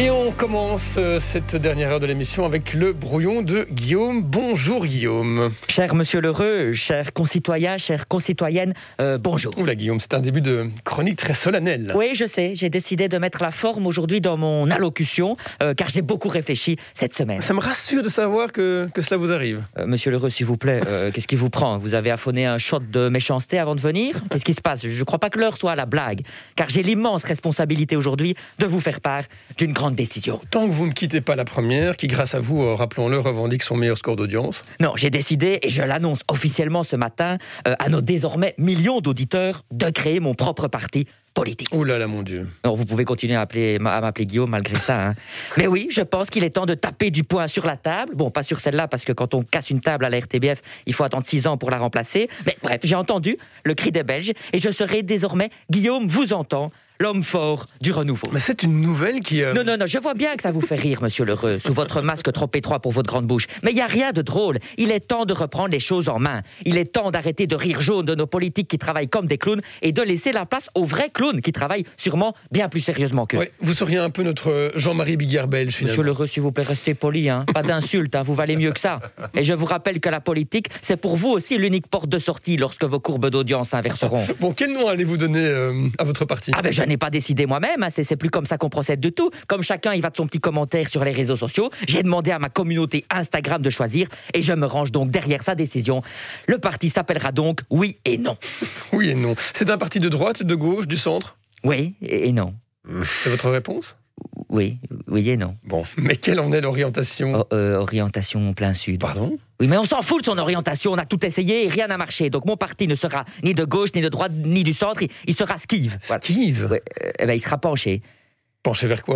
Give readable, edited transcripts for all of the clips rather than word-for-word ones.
Et on commence cette dernière heure de l'émission avec le brouillon de Guillaume. Bonjour Guillaume. Cher Monsieur Lheureux, chers concitoyens, chères concitoyennes, bonjour. Oula Guillaume, c'est un début de chronique très solennel. Oui, je sais, j'ai décidé de mettre la forme aujourd'hui dans mon allocution, car j'ai beaucoup réfléchi cette semaine. Ça me rassure de savoir que cela vous arrive. Monsieur Lheureux, s'il vous plaît, qu'est-ce qui vous prend ? Vous avez affonné un shot de méchanceté avant de venir ? Qu'est-ce qui se passe ? Je ne crois pas que l'heure soit à la blague, car j'ai l'immense responsabilité aujourd'hui de vous faire part d'une grande décision. Tant que vous ne quittez pas la première, qui grâce à vous, rappelons-le, revendique son meilleur score d'audience. Non, j'ai décidé, et je l'annonce officiellement ce matin, à nos désormais millions d'auditeurs, de créer mon propre parti politique. Oh là là, mon Dieu. Non, vous pouvez continuer à m'appeler Guillaume malgré ça. Hein. Mais oui, je pense qu'il est temps de taper du poing sur la table. Bon, pas sur celle-là, parce que quand on casse une table à la RTBF, il faut attendre 6 ans pour la remplacer. Mais bref, j'ai entendu le cri des Belges, et je serai désormais, Guillaume vous entend, l'homme fort du renouveau. Mais c'est une nouvelle qui... Non, je vois bien que ça vous fait rire, monsieur Lheureux, sous votre masque trop étroit pour votre grande bouche. Mais il n'y a rien de drôle. Il est temps de reprendre les choses en main. Il est temps d'arrêter de rire jaune de nos politiques qui travaillent comme des clowns et de laisser la place aux vrais clowns qui travaillent sûrement bien plus sérieusement qu'eux. Ouais, vous seriez un peu notre Jean-Marie Bigard belge, finalement. Monsieur Lheureux, s'il vous plaît, restez poli. Hein. Pas d'insultes, hein. Vous valez mieux que ça. Et je vous rappelle que la politique, c'est pour vous aussi l'unique porte de sortie lorsque vos courbes d'audience s'inverseront. Bon, quel nom allez-vous donner à votre parti ? Ah ben, je n'ai pas décidé moi-même. C'est plus comme ça qu'on procède de tout. Comme chacun il va de son petit commentaire sur les réseaux sociaux, j'ai demandé à ma communauté Instagram de choisir et je me range donc derrière sa décision. Le parti s'appellera donc Oui et Non. Oui et non. C'est un parti de droite, de gauche, du centre ? Oui et non. C'est votre réponse ? Oui et non. Bon, mais quelle en est l'orientation ? Orientation plein sud. Pardon ? Oui, mais on s'en fout de son orientation, on a tout essayé et rien n'a marché. Donc mon parti ne sera ni de gauche, ni de droite, ni du centre, il sera skive. Skive ? Ouais, il sera penché. Penché vers quoi ?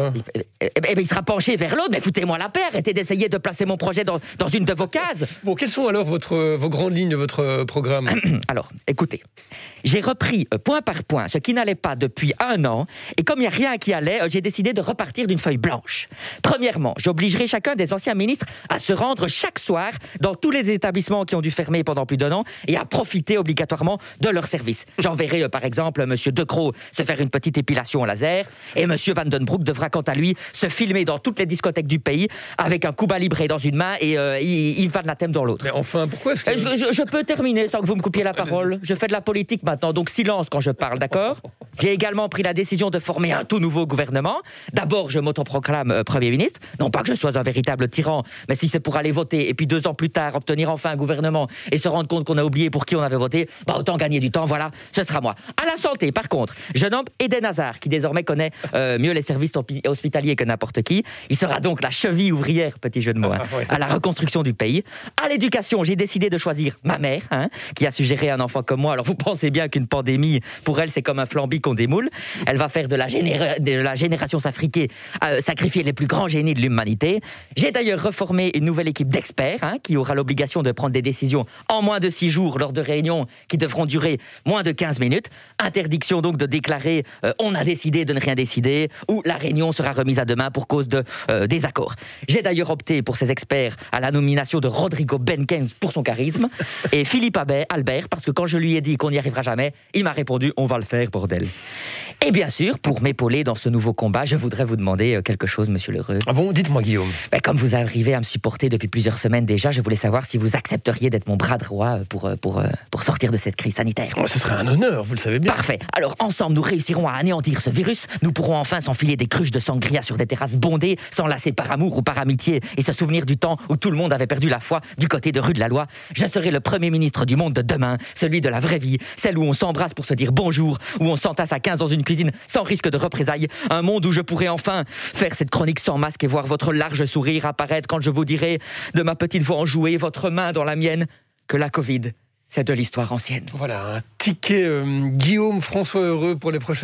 Il sera penché vers l'autre, mais foutez-moi la paix, arrêtez d'essayer de placer mon projet dans une de vos cases. Bon, quelles sont alors vos grandes lignes de votre programme ? Alors, écoutez, j'ai repris point par point ce qui n'allait pas depuis 1 an, et comme il n'y a rien qui allait, j'ai décidé de repartir d'une feuille blanche. Premièrement, j'obligerai chacun des anciens ministres à se rendre chaque soir dans tous les établissements qui ont dû fermer pendant plus d'1 an et à profiter obligatoirement de leurs services. J'enverrai par exemple M. Decroix se faire une petite épilation au laser, et M. Van den Broek devra quant à lui se filmer dans toutes les discothèques du pays avec un Cuba Libre dans une main et Yves Van Latem dans l'autre. Mais enfin, pourquoi est-ce que... Je peux terminer sans que vous me coupiez la parole. Je fais de la politique maintenant, donc silence quand je parle, d'accord ? J'ai également pris la décision de former un tout nouveau gouvernement. D'abord, je m'autoproclame Premier ministre. Non pas que je sois un véritable tyran, mais si c'est pour aller voter et puis 2 ans plus tard obtenir enfin un gouvernement et se rendre compte qu'on a oublié pour qui on avait voté, autant gagner du temps, voilà, ce sera moi. À la santé, par contre, je nomme Eden Hazard, qui désormais connaît mieux les services hospitaliers que n'importe qui. Il sera donc la cheville ouvrière, petit jeu de mots, à la reconstruction du pays. À l'éducation, j'ai décidé de choisir ma mère, qui a suggéré un enfant comme moi. Alors vous pensez bien qu'une pandémie, pour elle, c'est comme un flambi qu'on démoule. Elle va faire de la génération sacrifier les plus grands génies de l'humanité. J'ai d'ailleurs reformé une nouvelle équipe d'experts, qui aura l'obligation de prendre des décisions en moins de 6 jours lors de réunions qui devront durer moins de 15 minutes. Interdiction donc de déclarer on a décidé de ne rien décider, ou la réunion sera remise à demain pour cause de désaccords. J'ai d'ailleurs opté pour ces experts à la nomination de Rodrigo Benkens pour son charisme et Philippe Albert, parce que quand je lui ai dit qu'on n'y arrivera jamais, il m'a répondu « on va le faire, bordel ». Et bien sûr, pour m'épauler dans ce nouveau combat, je voudrais vous demander quelque chose, monsieur Lheureux. Ah bon, dites-moi Guillaume. Comme vous arrivez à me supporter depuis plusieurs semaines déjà, je voulais savoir si vous accepteriez d'être mon bras droit pour sortir de cette crise sanitaire. Oh, ce serait un honneur, vous le savez bien. Parfait. Alors ensemble, nous réussirons à anéantir ce virus. Nous pourrons enfin s'enfiler des cruches de sangria sur des terrasses bondées, s'enlacer par amour ou par amitié et se souvenir du temps où tout le monde avait perdu la foi du côté de Rue de la Loi. Je serai le Premier ministre du monde de demain, celui de la vraie vie, celle où on s'embrasse pour se dire bonjour, où on s'entasse à 15 dans une cuisine sans risque de représailles, un monde où je pourrai enfin faire cette chronique sans masque et voir votre large sourire apparaître quand je vous dirai, de ma petite voix enjouée, votre main dans la mienne, que la Covid, c'est de l'histoire ancienne. Voilà, un ticket Guillaume François Heureux pour les prochaines